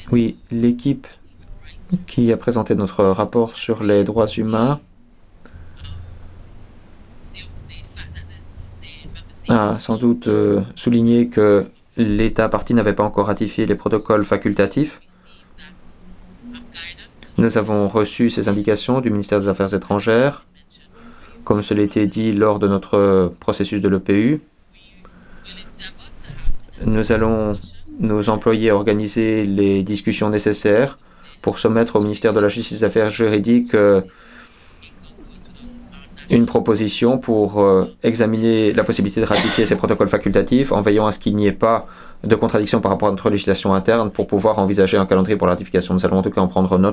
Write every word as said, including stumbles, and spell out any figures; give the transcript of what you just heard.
Oui, l'équipe qui a présenté notre rapport sur les droits humains a sans doute euh, souligné que l'État partie n'avait pas encore ratifié les protocoles facultatifs. Nous avons reçu ces indications du ministère des Affaires étrangères, comme cela a été dit lors de notre processus de l'E P U. Nous allons nous employer à organiser les discussions nécessaires pour soumettre au ministère de la Justice et des Affaires juridiques euh, une proposition pour euh, examiner la possibilité de ratifier ces protocoles facultatifs en veillant à ce qu'il n'y ait pas de contradiction par rapport à notre législation interne pour pouvoir envisager un calendrier pour la ratification. Nous allons en tout cas en prendre note